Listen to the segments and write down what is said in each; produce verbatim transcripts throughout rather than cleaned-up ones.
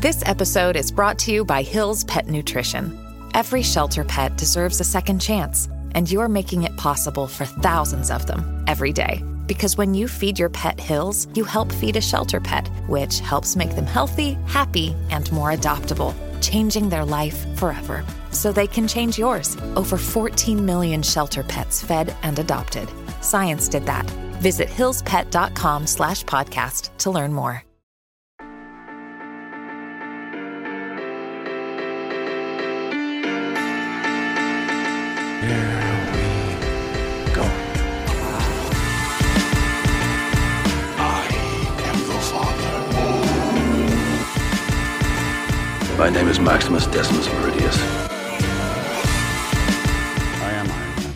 This episode is brought to you by Hill's Pet Nutrition. Every shelter pet deserves a second chance, and you're making it possible for thousands of them every day. Because when you feed your pet Hill's, you help feed a shelter pet, which helps make them healthy, happy, and more adoptable, changing their life forever. So they can change yours. Over fourteen million shelter pets fed and adopted. Science did that. Visit hillspet.com slash podcast to learn more. Here we go. I am the Father. My name is Maximus Decimus Meridius. I am Iron Man.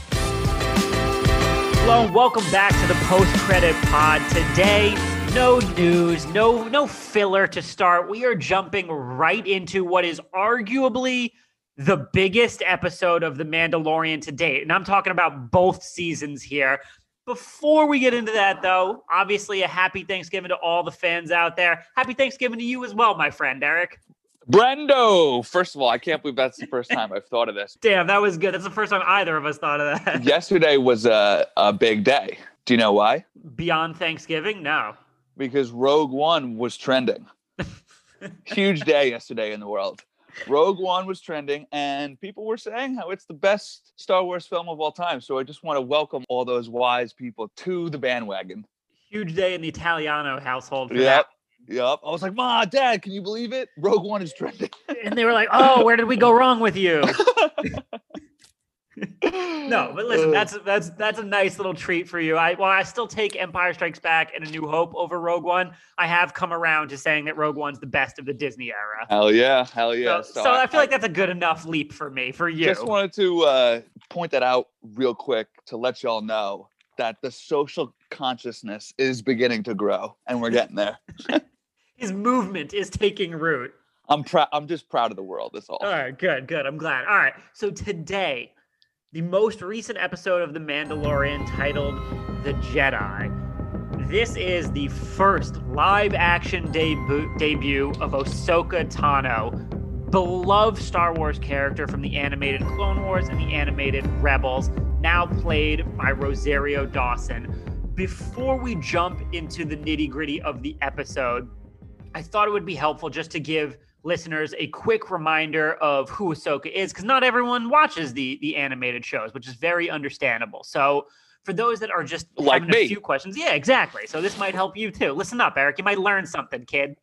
Hello and welcome back to the post-credit pod. Today, no news, no no filler to start. We are jumping right into what is arguably the biggest episode of The Mandalorian to date. And I'm talking about both seasons here. Before we get into that, though, obviously a happy Thanksgiving to all the fans out there. Happy Thanksgiving to you as well, my friend, Eric. Brendo! First of all, I can't believe that's the first time I've thought of this. Damn, that was good. That's the first time either of us thought of that. Yesterday was a, a big day. Do you know why? Beyond Thanksgiving? No. Because Rogue One was trending. Huge day yesterday in the world. Rogue One was trending, and people were saying how it's the best Star Wars film of all time. So I just want to welcome all those wise people to the bandwagon. Huge day in the Italiano household for Yep. that. Yep. I was like, Ma, Dad, can you believe it? Rogue One is trending. And they were like, oh, where did we go wrong with you? No, but listen, that's that's that's a nice little treat for you. I while I still take Empire Strikes Back and A New Hope over Rogue One, I have come around to saying that Rogue One's the best of the Disney era. Hell yeah. Hell yeah. So, so I, I feel like that's a good enough leap for me, for you. Just wanted to uh, point that out real quick to let y'all know that the social consciousness is beginning to grow, and we're getting there. His movement is taking root. I'm proud. I'm just proud of the world. That's all. All right, good, good. I'm glad. All right, so today, the most recent episode of The Mandalorian titled The Jedi. This is the first live-action debut debut of Ahsoka Tano, beloved Star Wars character from the animated Clone Wars and the animated Rebels, now played by Rosario Dawson. Before we jump into the nitty-gritty of the episode, I thought it would be helpful just to give listeners a quick reminder of who Ahsoka is, because not everyone watches the the animated shows, which is very understandable. So for those that are just like having me. a few questions, yeah, exactly. So this might help you too. Listen up, Eric. You might learn something, kid.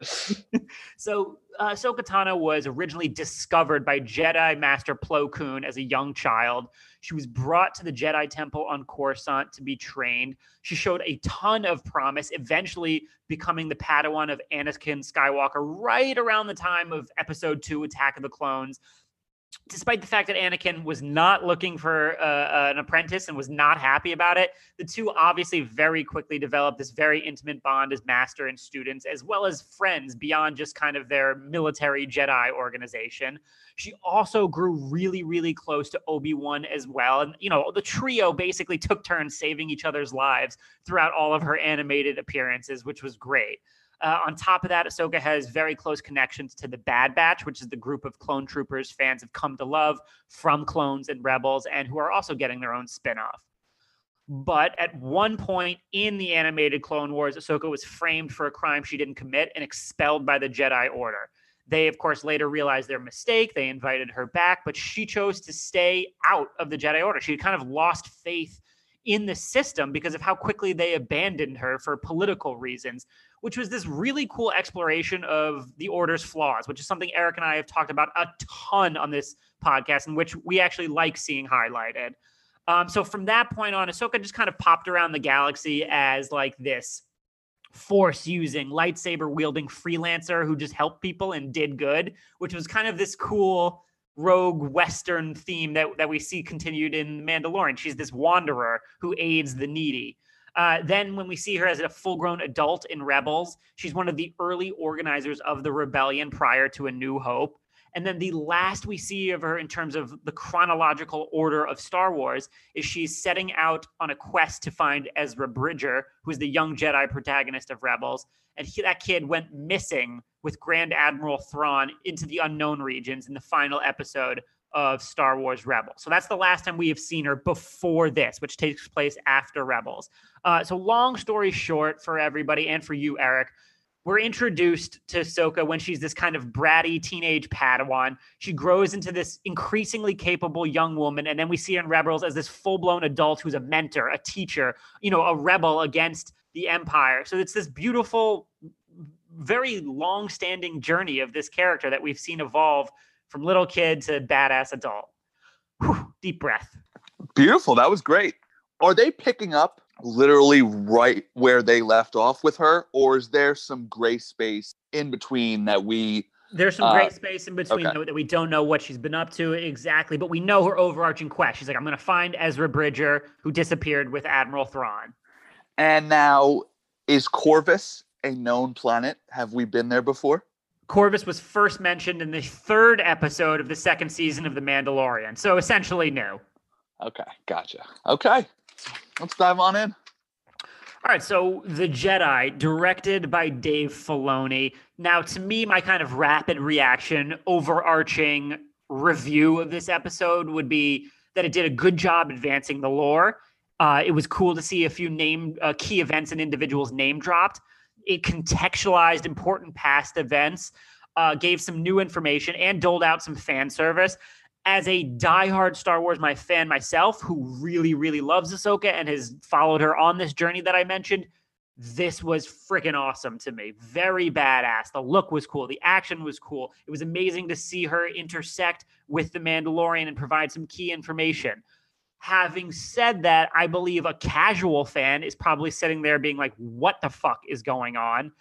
So uh, Ahsoka Tano was originally discovered by Jedi Master Plo Koon as a young child. She was brought to the Jedi Temple on Coruscant to be trained. She showed a ton of promise, eventually becoming the Padawan of Anakin Skywalker right around the time of Episode two, Attack of the Clones. Despite the fact that Anakin was not looking for uh, an apprentice and was not happy about it, the two obviously very quickly developed this very intimate bond as master and students, as well as friends beyond just kind of their military Jedi organization. She also grew really, really close to Obi-Wan as well. And, you know, the trio basically took turns saving each other's lives throughout all of her animated appearances, which was great. Uh, on top of that, Ahsoka has very close connections to the Bad Batch, which is the group of clone troopers fans have come to love from Clones and Rebels, and who are also getting their own spinoff. But at one point in the animated Clone Wars, Ahsoka was framed for a crime she didn't commit and expelled by the Jedi Order. They, of course, later realized their mistake. They invited her back, but she chose to stay out of the Jedi Order. She had kind of lost faith in the system because of how quickly they abandoned her for political reasons, which was this really cool exploration of the Order's flaws, which is something Eric and I have talked about a ton on this podcast, and which we actually like seeing highlighted. Um, so from that point on, Ahsoka just kind of popped around the galaxy as like this force-using, lightsaber-wielding freelancer who just helped people and did good, which was kind of this cool rogue Western theme that, that we see continued in Mandalorian. She's this wanderer who aids the needy. Uh, then when we see her as a full-grown adult in Rebels, she's one of the early organizers of the rebellion prior to A New Hope. And then the last we see of her in terms of the chronological order of Star Wars is she's setting out on a quest to find Ezra Bridger, who's the young Jedi protagonist of Rebels. And he, that kid went missing with Grand Admiral Thrawn into the unknown regions in the final episode of Star Wars Rebels. So that's the last time we have seen her before this, which takes place after Rebels. Uh, so long story short for everybody and for you, Eric, we're introduced to Ahsoka when she's this kind of bratty teenage Padawan. She grows into this increasingly capable young woman, and then we see her in Rebels as this full-blown adult who's a mentor, a teacher, you know, a rebel against the Empire. So it's this beautiful, very long-standing journey of this character that we've seen evolve from little kid to badass adult. Whew, deep breath. Beautiful. That was great. Are they picking up literally right where they left off with her, or is there some gray space in between that we... There's some uh, gray space in between okay. that, that we don't know what she's been up to exactly, but we know her overarching quest. She's like, I'm going to find Ezra Bridger, who disappeared with Admiral Thrawn. And now, is Corvus a known planet? Have we been there before? Corvus was first mentioned in the third episode of the second season of The Mandalorian, so essentially new. Okay, gotcha. Okay, let's dive on in. All right, so The Jedi, directed by Dave Filoni. Now, to me, my kind of rapid reaction, overarching review of this episode would be that it did a good job advancing the lore. Uh, it was cool to see a few name uh, key events and individuals name dropped. It contextualized important past events, uh, gave some new information, and doled out some fan service. As a diehard Star Wars my fan myself, who really, really loves Ahsoka and has followed her on this journey that I mentioned, this was freaking awesome to me. Very badass. The look was cool. The action was cool. It was amazing to see her intersect with the Mandalorian and provide some key information. Having said that, I believe a casual fan is probably sitting there being like, what the fuck is going on?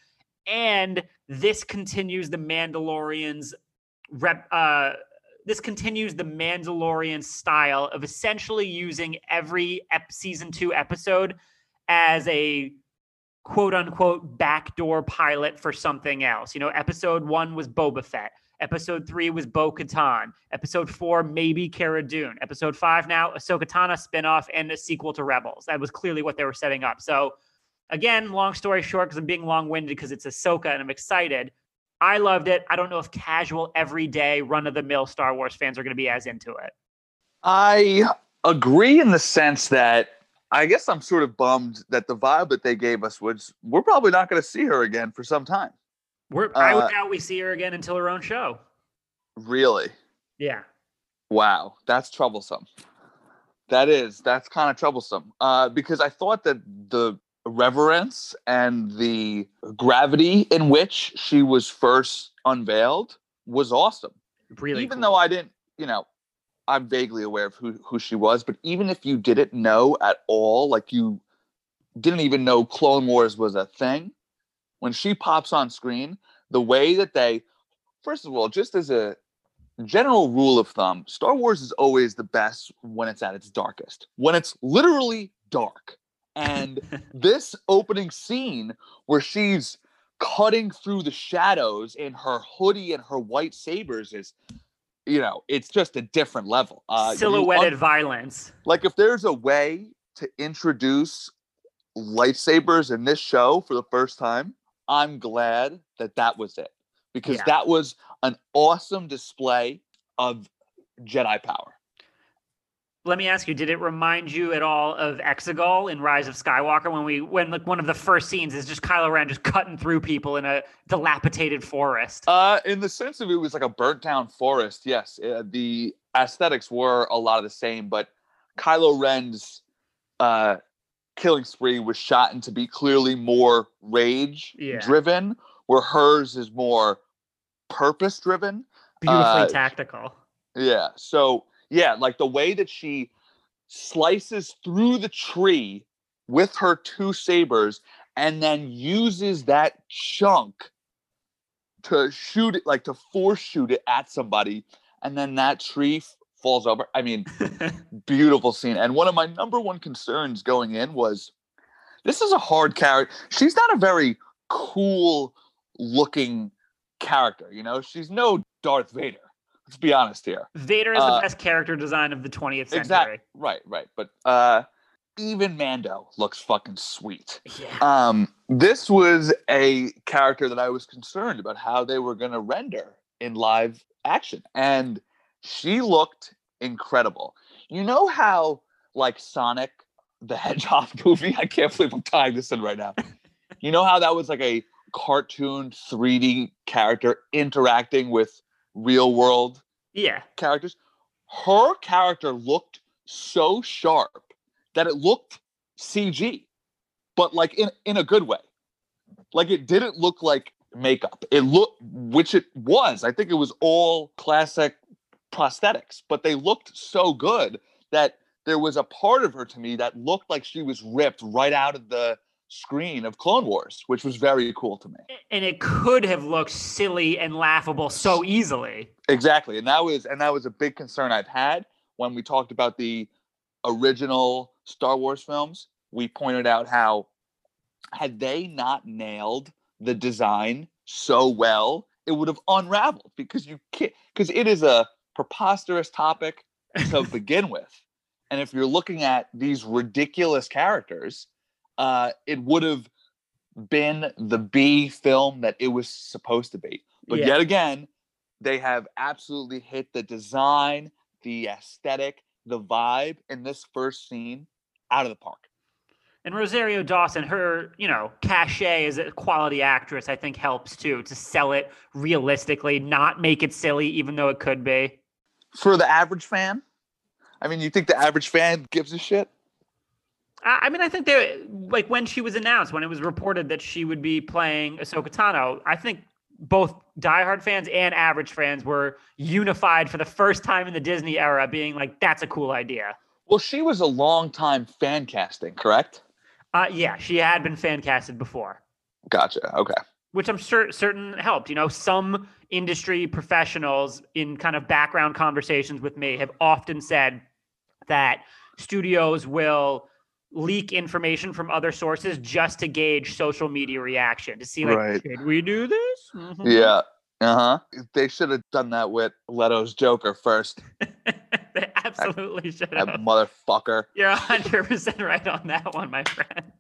And this continues the Mandalorian's rep, uh, this continues the Mandalorian style of essentially using every ep- season two episode as a quote unquote backdoor pilot for something else. You know, episode one was Boba Fett. Episode three was Bo-Katan. Episode four, maybe Cara Dune. Episode five now, Ahsoka Tano spinoff and a sequel to Rebels. That was clearly what they were setting up. So again, long story short, because I'm being long-winded because it's Ahsoka and I'm excited. I loved it. I don't know if casual, everyday, run-of-the-mill Star Wars fans are going to be as into it. I agree in the sense that I guess I'm sort of bummed that the vibe that they gave us was we're probably not going to see her again for some time. We're, Uh, I would doubt we see her again until her own show. Really? Yeah. Wow, that's troublesome. That is, that's kind of troublesome. Uh, because I thought that the reverence and the gravity in which she was first unveiled was awesome. Really Even cool. though I didn't, you know, I'm vaguely aware of who, who she was, but even if you didn't know at all, like you didn't even know Clone Wars was a thing, when she pops on screen, the way that they, first of all, just as a general rule of thumb, Star Wars is always the best when it's at its darkest, when it's literally dark. And this opening scene where she's cutting through the shadows in her hoodie and her white sabers is, you know, it's just a different level. Uh, Silhouetted un- violence. Like if there's a way to introduce lightsabers in this show for the first time, I'm glad that that was it, because Yeah. that was an awesome display of Jedi power. Let me ask you, did it remind you at all of Exegol in Rise of Skywalker when we when like one of the first scenes is just Kylo Ren just cutting through people in a dilapidated forest? Uh, in the sense of it was like a burnt down forest, yes. Uh, the aesthetics were a lot of the same, but Kylo Ren's uh, killing spree was shot into be clearly more rage Yeah. driven, where hers is more purpose driven. Beautifully uh, tactical. Yeah. So yeah, like the way that she slices through the tree with her two sabers and then uses that chunk to shoot it, like to force shoot it at somebody, and then that tree f- falls over. I mean, beautiful scene. And one of my number one concerns going in was this is a hard character. She's not a very cool looking character, you know? She's no Darth Vader. Let's be honest here. Vader is Uh, the best character design of the twentieth century. Exactly. Right, right. But uh, even Mando looks fucking sweet. Yeah. Um, this was a character that I was concerned about how they were going to render in live action. And she looked incredible. You know how, like, Sonic the Hedgehog movie, I can't believe I'm tying this in right now. You know how that was like a cartoon three D character interacting with real world Yeah. characters? Her character looked so sharp that it looked C G, but like in, in a good way. Like it didn't look like makeup. It looked, which it was. I think it was all classic prosthetics, but they looked so good that there was a part of her to me that looked like she was ripped right out of the screen of Clone Wars, which was very cool to me. And it could have looked silly and laughable so easily. Exactly. And that was and that was a big concern I've had when we talked about the original Star Wars films. We pointed out how had they not nailed the design so well, it would have unraveled because you can't because it is a preposterous topic to begin with. And if you're looking at these ridiculous characters, uh, it would have been the B film that it was supposed to be. But Yeah. yet again, they have absolutely hit the design, the aesthetic, the vibe in this first scene out of the park. And Rosario Dawson, her, you know, cachet as a quality actress, I think helps too, to sell it realistically, not make it silly, even though it could be. For the average fan, I mean, you think the average fan gives a shit? I I mean, I think they like when she was announced, when it was reported that she would be playing Ahsoka Tano, I think both diehard fans and average fans were unified for the first time in the Disney era, being like, that's a cool idea. Well, she was a long-time fan casting, correct? Uh, yeah, she had been fan casted before, Gotcha. Okay. which I'm sure certain helped. You know, some industry professionals in kind of background conversations with me have often said that studios will leak information from other sources just to gauge social media reaction to see like, Right. should we do this? Mhm. Yeah. Uh-huh. They should have done that with Leto's Joker first. They absolutely should That have. motherfucker. You're one hundred percent right on that one, my friend.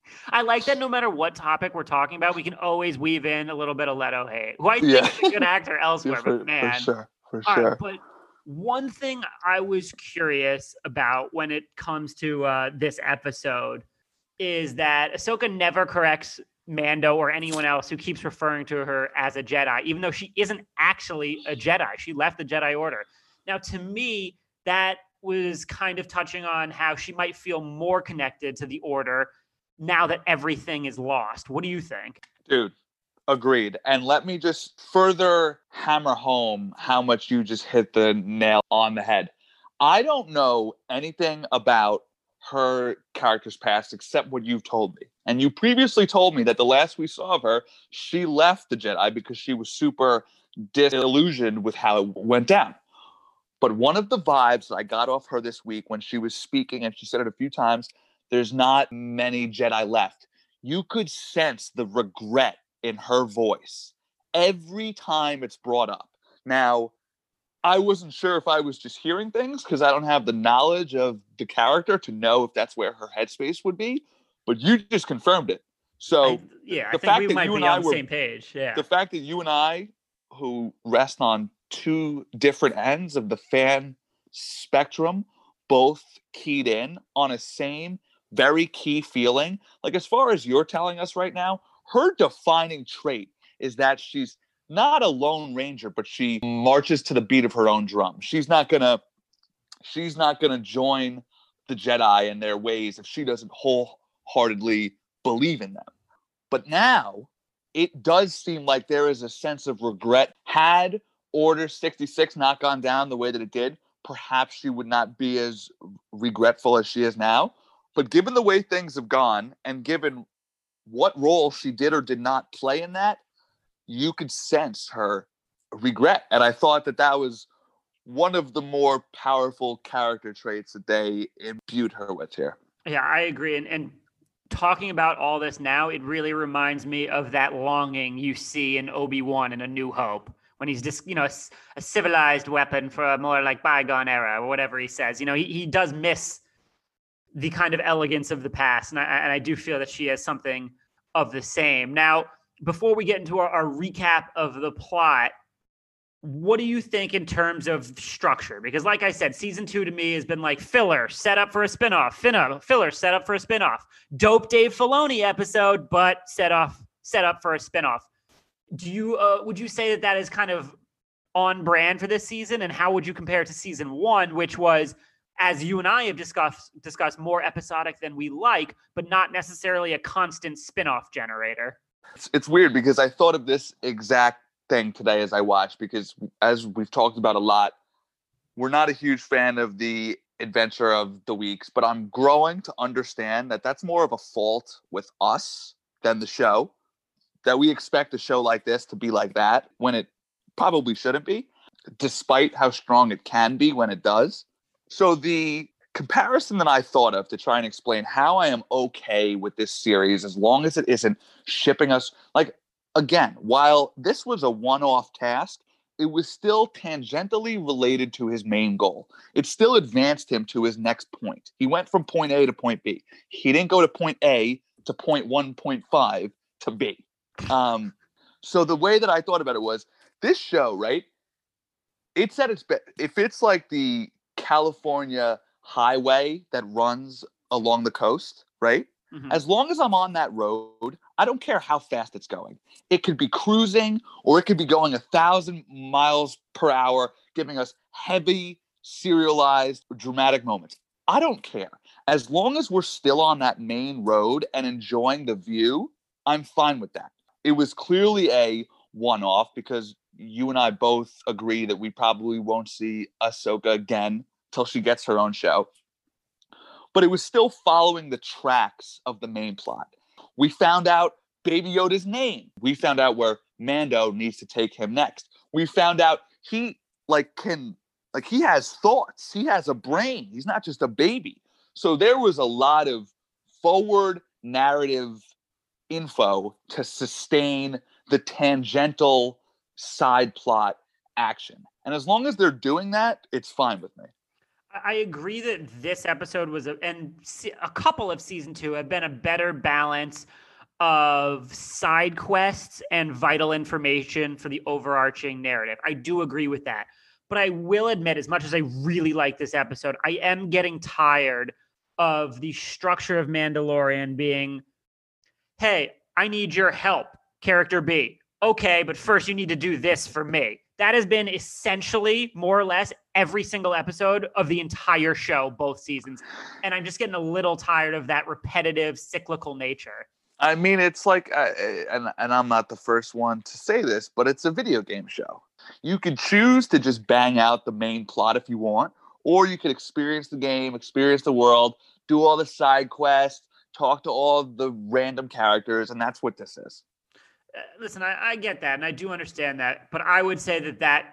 I like that no matter what topic we're talking about, we can always weave in a little bit of Leto hate, who I think Yeah. is a good actor elsewhere, for, but man. for sure. For All right, sure. but one thing I was curious about when it comes to uh, this episode is that Ahsoka never corrects Mando or anyone else who keeps referring to her as a Jedi, even though she isn't actually a Jedi. She left the Jedi Order. Now, to me, that was kind of touching on how she might feel more connected to the Order now that everything is lost. What do you think? Dude, agreed. And let me just further hammer home how much you just hit the nail on the head. I don't know anything about her character's past except what you've told me. And you previously told me that the last we saw of her, she left the Jedi because she was super disillusioned with how it went down. But one of the vibes that I got off her this week when she was speaking, and she said it a few times, there's not many Jedi left. You could sense the regret in her voice every time it's brought up. Now, I wasn't sure if I was just hearing things because I don't have the knowledge of the character to know if that's where her headspace would be, but you just confirmed it. So I, yeah, I the think fact we that might you be and I on the were- same page. Yeah. the fact that you and I, who rest on two different ends of the fan spectrum, both keyed in on a same very key feeling. Like, as far as you're telling us right now, her defining trait is that she's not a lone ranger, but she marches to the beat of her own drum. She's not gonna, she's not gonna join the Jedi in their ways if she doesn't wholeheartedly believe in them. But now it does seem like there is a sense of regret. Had Order sixty-six not gone down the way that it did, perhaps she would not be as regretful as she is now. But given the way things have gone, and given what role she did or did not play in that, you could sense her regret. And I thought that that was one of the more powerful character traits that they imbued her with here. Yeah, I agree. And, and talking about all this now, it really reminds me of that longing you see in Obi-Wan in A New Hope, when he's just, you know, a, a civilized weapon for a more like bygone era or whatever he says. You know, he, he does miss the kind of elegance of the past. And I, and I do feel that she has something of the same. Now, before we get into our, our recap of the plot, what do you think in terms of structure? Because like I said, season two to me has been like filler, set up for a spinoff, finna, filler, set up for a spinoff, dope Dave Filoni episode, but set off, set up for a spinoff. Do you, uh, would you say that that is kind of on brand for this season? And how would you compare it to season one, which was, as you and I have discussed, discussed more episodic than we like, but not necessarily a constant spinoff generator? It's, it's weird because I thought of this exact thing today as I watched, because as we've talked about a lot, we're not a huge fan of the adventure of the weeks, but I'm growing to understand that that's more of a fault with us than the show, that we expect a show like this to be like that when it probably shouldn't be, despite how strong it can be when it does. So the comparison that I thought of to try and explain how I am okay with this series, as long as it isn't shipping us, like, again, while this was a one-off task, it was still tangentially related to his main goal. It still advanced him to his next point. He went from point A to point B. He didn't go to point A to point one, point five to B. Um, so the way that I thought about it was, this show, right? It's at its best. If it's like the California highway that runs along the coast, right? Mm-hmm. As long as I'm on that road, I don't care how fast it's going. It could be cruising, or it could be going a thousand miles per hour, giving us heavy, serialized, dramatic moments. I don't care. As long as we're still on that main road and enjoying the view, I'm fine with that. It was clearly a one-off because you and I both agree that we probably won't see Ahsoka again till she gets her own show. But it was still following the tracks of the main plot. We found out Baby Yoda's name. We found out where Mando needs to take him next. We found out he like can like he has thoughts. He has a brain. He's not just a baby. So there was a lot of forward narrative info to sustain the tangential side plot action. And as long as they're doing that, it's fine with me. I agree that this episode was, a, and a couple of season two have been a better balance of side quests and vital information for the overarching narrative. I do agree with that. But I will admit, as much as I really like this episode, I am getting tired of the structure of Mandalorian being, hey, I need your help, character B. Okay, but first you need to do this for me. That has been essentially, more or less, every single episode of the entire show, both seasons. And I'm just getting a little tired of that repetitive, cyclical nature. I mean, it's like, uh, and, and I'm not the first one to say this, but it's a video game show. You could choose to just bang out the main plot if you want, or you could experience the game, experience the world, do all the side quests, talk to all the random characters, and that's what this is. Uh, listen, I, I get that, and I do understand that, but I would say that that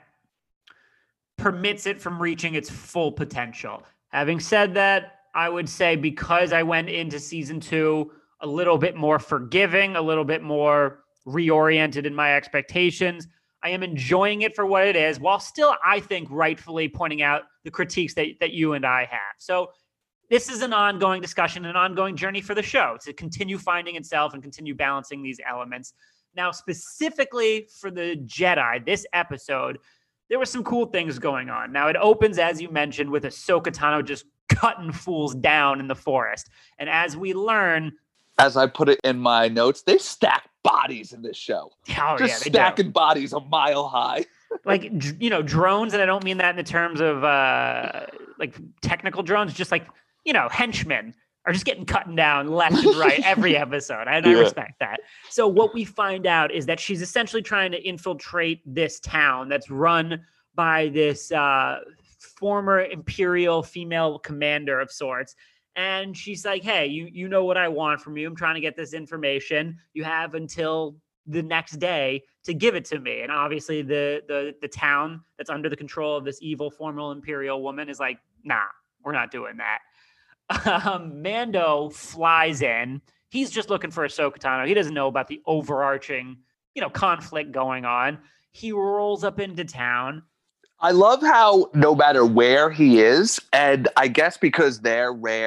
permits it from reaching its full potential. Having said that, I would say because I went into season two a little bit more forgiving, a little bit more reoriented in my expectations, I am enjoying it for what it is, while still, I think, rightfully pointing out the critiques that, that you and I have. So this is an ongoing discussion, an ongoing journey for the show to continue finding itself and continue balancing these elements. Now, specifically for the Jedi, this episode, there were some cool things going on. Now, it opens, as you mentioned, with Ahsoka Tano just cutting fools down in the forest. And as we learn... As I put it in my notes, they stack bodies in this show. Oh, just yeah, they stacking do. Bodies a mile high. Like, you know, drones, and I don't mean that in the terms of, uh, like, technical drones, just like, you know, henchmen are just getting cut down left and right every episode. And yeah. I respect that. So what we find out is that she's essentially trying to infiltrate this town that's run by this uh, former Imperial female commander of sorts. And she's like, hey, you you know what I want from you. I'm trying to get this information. You have until the next day to give it to me. And obviously the the the town that's under the control of this evil former Imperial woman is like, nah, we're not doing that. Um, Mando flies in. He's just looking for Ahsoka Tano. He doesn't know about the overarching, you know, conflict going on. He rolls up into town. I love how no matter where he is, and I guess because they're rare,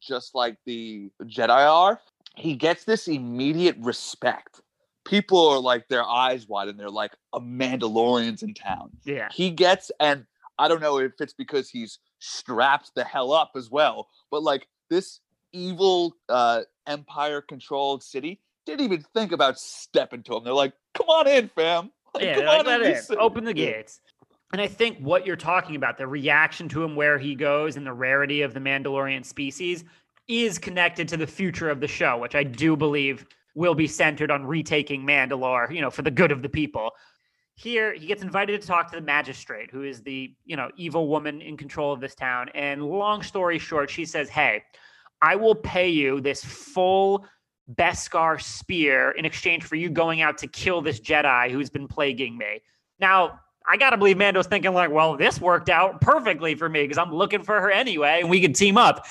just like the Jedi are, he gets this immediate respect. People are like, their eyes wide and they're like, a Mandalorian's in town. Yeah. He gets, and I don't know if it's because he's strapped the hell up as well, but like this evil uh, Empire-controlled city didn't even think about stepping to him. They're like, come on in, fam. Like, Yeah, come like, on let in, in. Open the gates. And I think what you're talking about, the reaction to him where he goes and the rarity of the Mandalorian species is connected to the future of the show, which I do believe will be centered on retaking Mandalore, you know, for the good of the people. Here, he gets invited to talk to the magistrate, who is the, you know, evil woman in control of this town. And long story short, she says, hey, I will pay you this full Beskar spear in exchange for you going out to kill this Jedi who's been plaguing me. Now, I got to believe Mando's thinking like, well, this worked out perfectly for me because I'm looking for her anyway and we can team up.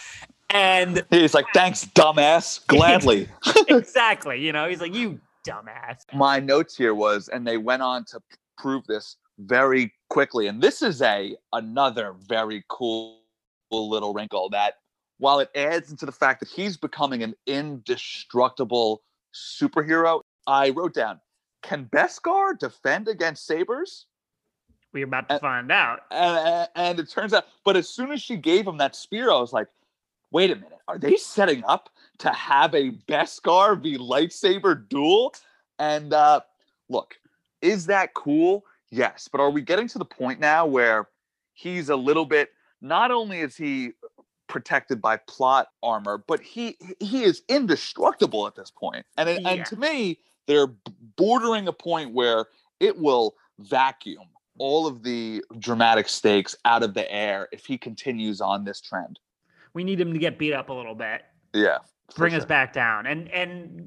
And he's like, thanks, dumbass. Gladly. Exactly. You know, he's like, you dumbass. My notes here was, and they went on to prove this very quickly. And this is a another very cool little wrinkle that while it adds into the fact that he's becoming an indestructible superhero, I wrote down, can Beskar defend against sabers? We're about to and, find out. And, and it turns out, but as soon as she gave him that spear, I was like, wait a minute, are they setting up to have a Beskar v lightsaber duel? And uh, look, is that cool? Yes. But are we getting to the point now where he's a little bit, not only is he protected by plot armor, but he he is indestructible at this point. And, it, Yeah. and to me, they're bordering a point where it will vacuum all of the dramatic stakes out of the air if he continues on this trend. We need him to get beat up a little bit. Yeah. Bring sure. us back down. And and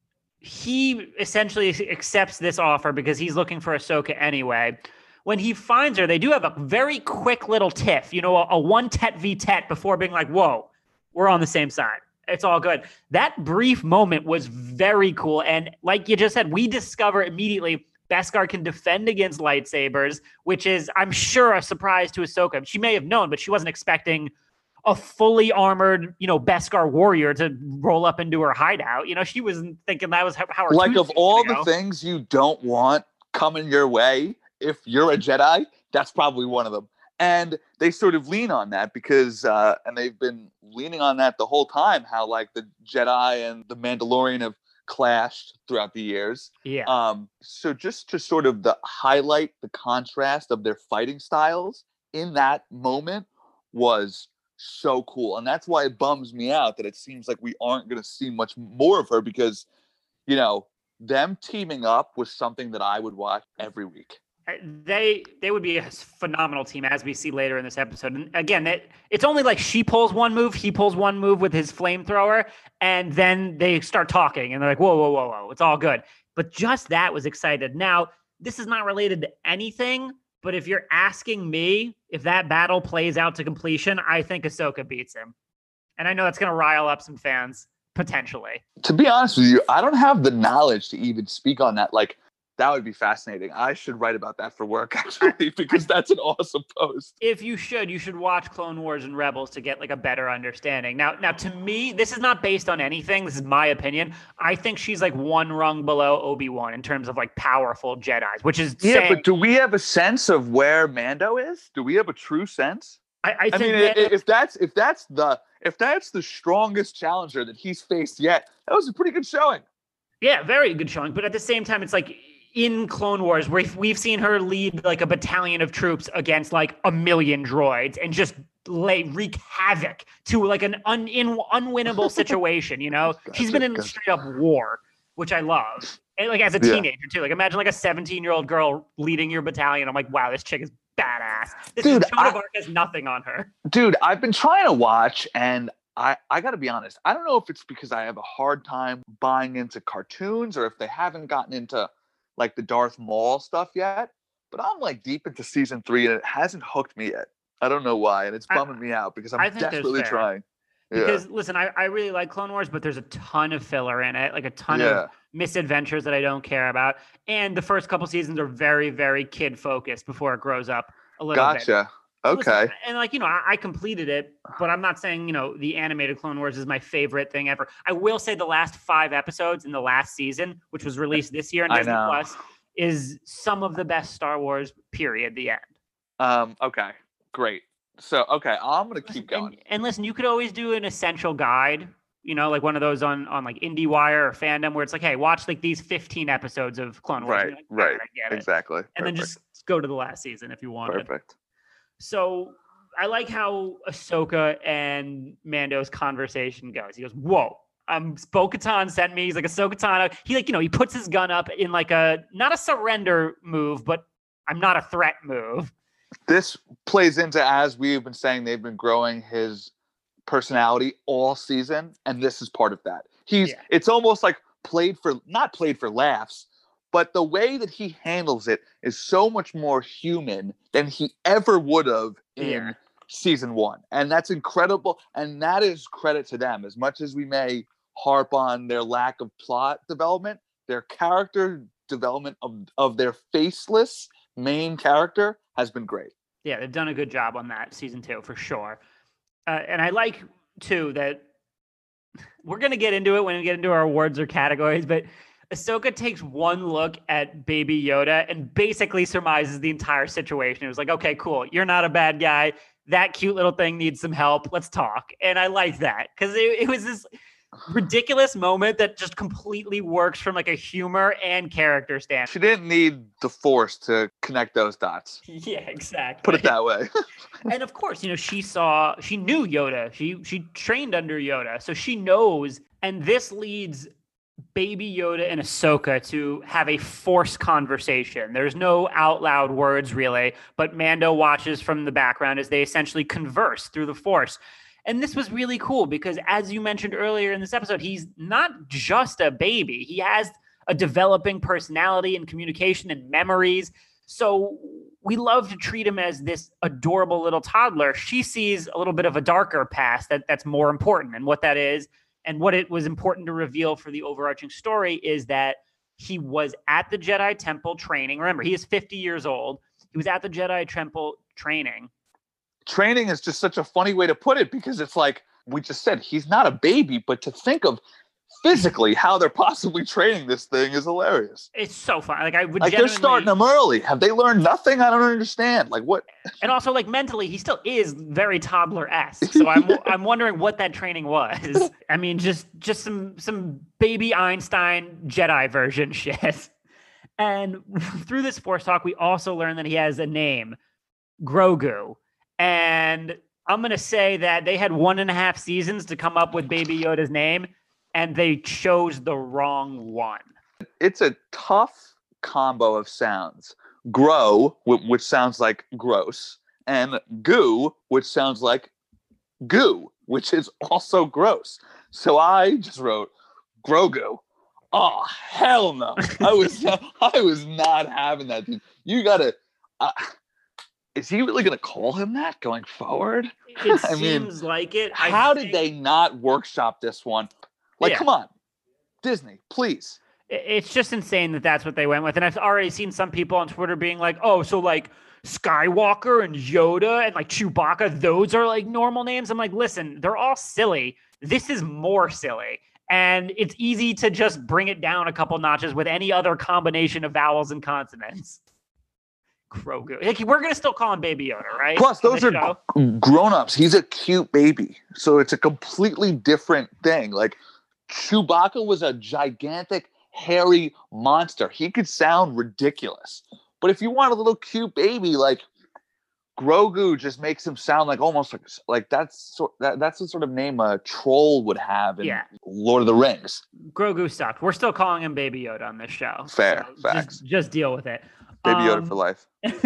he essentially accepts this offer because he's looking for Ahsoka anyway. When he finds her, they do have a very quick little tiff, you know, a, a one tet v tet before being like, whoa, we're on the same side. It's all good. That brief moment was very cool. And like you just said, we discover immediately Beskar can defend against lightsabers, which is, I'm sure, a surprise to Ahsoka. She may have known, but she wasn't expecting a fully armored, you know, Beskar warrior to roll up into her hideout. You know, she wasn't thinking that was how, how her like Tuesday of all was gonna the go. things you don't want coming your way, if you're a Jedi, that's probably one of them. And they sort of lean on that because, uh, and they've been leaning on that the whole time, how like the Jedi and the Mandalorian have clashed throughout the years. Yeah. Um, so just to sort of the highlight the contrast of their fighting styles in that moment was so cool. And that's why it bums me out that it seems like we aren't going to see much more of her because, you know, them teaming up was something that I would watch every week. They they would be a phenomenal team, as we see later in this episode. And again, it, it's only like she pulls one move, he pulls one move with his flamethrower, and then they start talking, and they're like, whoa, whoa, whoa, whoa, it's all good. But just that was excited. Now, this is not related to anything, but if you're asking me if that battle plays out to completion, I think Ahsoka beats him. And I know that's going to rile up some fans, potentially. To be honest with you, I don't have the knowledge to even speak on that. Like, that would be fascinating. I should write about that for work, actually, because that's an awesome post. If you should, you should watch Clone Wars and Rebels to get like a better understanding. Now, now to me, this is not based on anything. This is my opinion. I think she's like one rung below Obi-Wan in terms of like powerful Jedis, which is Yeah, saying, but do we have a sense of where Mando is? Do we have a true sense? I, I I think mean, i- Mando- if that's if that's the if that's the strongest challenger that he's faced yet, that was a pretty good showing. yeah, very good showing. But at the same time, it's like in Clone Wars, where we've seen her lead like a battalion of troops against like a million droids and just lay wreak havoc to like an un, in, unwinnable situation. You know, Gotcha, she's been in gotcha. straight up war, which I love. And like as a Yeah. teenager too. Like imagine like a seventeen year old girl leading your battalion. I'm like, wow, this chick is badass. This Dude, is Joan of I- Arc has nothing on her. Dude, I've been trying to watch, and I, I got to be honest. I don't know if it's because I have a hard time buying into cartoons or if they haven't gotten into like the Darth Maul stuff yet. But I'm like deep into season three, and it hasn't hooked me yet. I don't know why, and it's I- bumming me out because I'm I think that's desperately fair. trying. Yeah. Because listen, I, I really like Clone Wars, but there's a ton of filler in it, like a ton Yeah. of misadventures that I don't care about. And the first couple seasons are very, very kid focused before it grows up a little bit. Gotcha. Okay. Listen, and like, you know, I, I completed it, but I'm not saying, you know, the animated Clone Wars is my favorite thing ever. I will say the last five episodes in the last season, which was released this year on I Disney know. Plus, is some of the best Star Wars, period, the end. Um, okay, great. So, okay, I'm going to Listen, keep going. And, and listen, you could always do an essential guide, you know, like one of those on, on like IndieWire or Fandom where it's like, hey, watch like these fifteen episodes of Clone Wars. Right, And you're like, right, "All I get it." exactly. And then Perfect. just go to the last season if you want. Perfect. So I like how Ahsoka and Mando's conversation goes. He goes, whoa, um, Bo-Katan sent me. He's like, Ahsoka Tano. He like, you know, he puts his gun up in like a, not a surrender move, but I'm not a threat move. This plays into, as we've been saying, they've been growing his personality all season, and this is part of that. He's, Yeah. it's almost like played for, not played for laughs, but the way that he handles it is so much more human than he ever would have in Yeah. season one. And that's incredible. And that is credit to them. As much as we may harp on their lack of plot development, their character development of, of their faceless main character has been great. Yeah, they've done a good job on that season two for sure. Uh, and I like too that we're going to get into it when we get into our awards or categories, but Ahsoka takes one look at Baby Yoda and basically surmises the entire situation. It was like, okay, cool. You're not a bad guy. That cute little thing needs some help. Let's talk. And I like that because it, it was this ridiculous moment that just completely works from like a humor and character standpoint. She didn't need the Force to connect those dots. Yeah, exactly. Put it that way. And of course, you know, she saw, she knew Yoda. She she trained under Yoda. So she knows, and this leads Baby Yoda and Ahsoka to have a Force conversation. There's no out loud words really, but Mando watches from the background as they essentially converse through the Force. And this was really cool because, as you mentioned earlier in this episode, he's not just a baby. He has a developing personality and communication and memories. So we love to treat him as this adorable little toddler. She sees a little bit of a darker past that, that's more important. And what that is, and what it was important to reveal for the overarching story, is that he was at the Jedi Temple training. Remember, he is fifty years old. He was at the Jedi Temple training. Training is just such a funny way to put it because it's like we just said, he's not a baby, but to think of physically how they're possibly training this thing is hilarious. It's so fun. Like I would Like they're genuinely- starting them early. Have they learned nothing? I don't understand. Like what? And also, like mentally, he still is very toddler-esque. So I'm I'm wondering what that training was. I mean, just just some some baby Einstein Jedi version shit. And through this Force talk, we also learn that he has a name, Grogu. And I'm gonna say that they had one and a half seasons to come up with Baby Yoda's name, and they chose the wrong one. It's a tough combo of sounds. Grow, wh- which sounds like gross, and goo, which sounds like goo, which is also gross. So I just wrote Grogu. Oh hell no! I was I was not having that, dude. You gotta. Uh, is he really gonna call him that going forward? It I mean, seems like it. I How did think- they not workshop this one? Like, Yeah. come on, Disney, please. It's just insane that that's what they went with. And I've already seen some people on Twitter being like, oh, so like Skywalker and Yoda and like Chewbacca, those are like normal names. I'm like, listen, they're all silly. This is more silly. And it's easy to just bring it down a couple notches with any other combination of vowels and consonants. Grogu. Like, we're going to still call him Baby Yoda, right? Plus, On those this are show? grown-ups. He's a cute baby. So it's a completely different thing. Like, Chewbacca was a gigantic, hairy monster. He could sound ridiculous. But if you want a little cute baby, like, Grogu just makes him sound like almost like like that's sort that, that's the sort of name a troll would have in Yeah. Lord of the Rings. Grogu sucked. We're still calling him Baby Yoda on this show. Fair, So facts. Just, just deal with it. Baby Yoda Um, for life.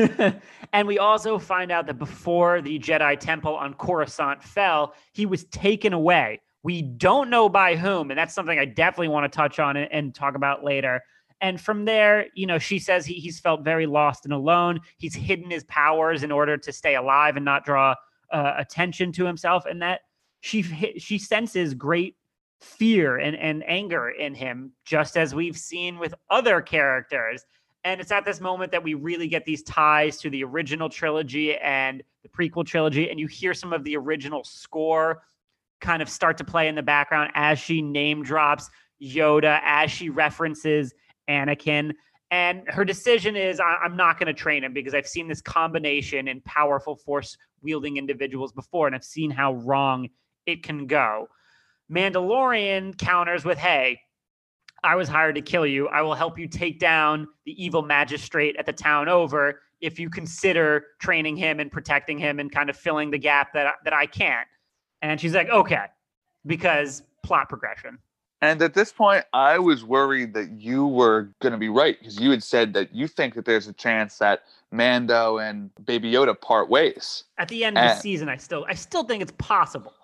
And we also find out that before the Jedi Temple on Coruscant fell, he was taken away. We don't know by whom, and that's something I definitely want to touch on and, and talk about later. And from there, you know, she says he, he's felt very lost and alone. He's hidden his powers in order to stay alive and not draw uh, attention to himself, and that she she senses great fear and, and anger in him, just as we've seen with other characters. And it's at this moment that we really get these ties to the original trilogy and the prequel trilogy. And you hear some of the original score kind of start to play in the background as she name drops Yoda, as she references Anakin. And her decision is, I- I'm not going to train him because I've seen this combination in powerful force-wielding individuals before, and I've seen how wrong it can go. Mandalorian counters with, hey, I was hired to kill you. I will help you take down the evil magistrate at the town over if you consider training him and protecting him and kind of filling the gap that, that I can't. And she's like, okay, because plot progression. And at this point, I was worried that you were going to be right because you had said that you think that there's a chance that Mando and Baby Yoda part ways. At the end of and, the season, I still I still think it's possible.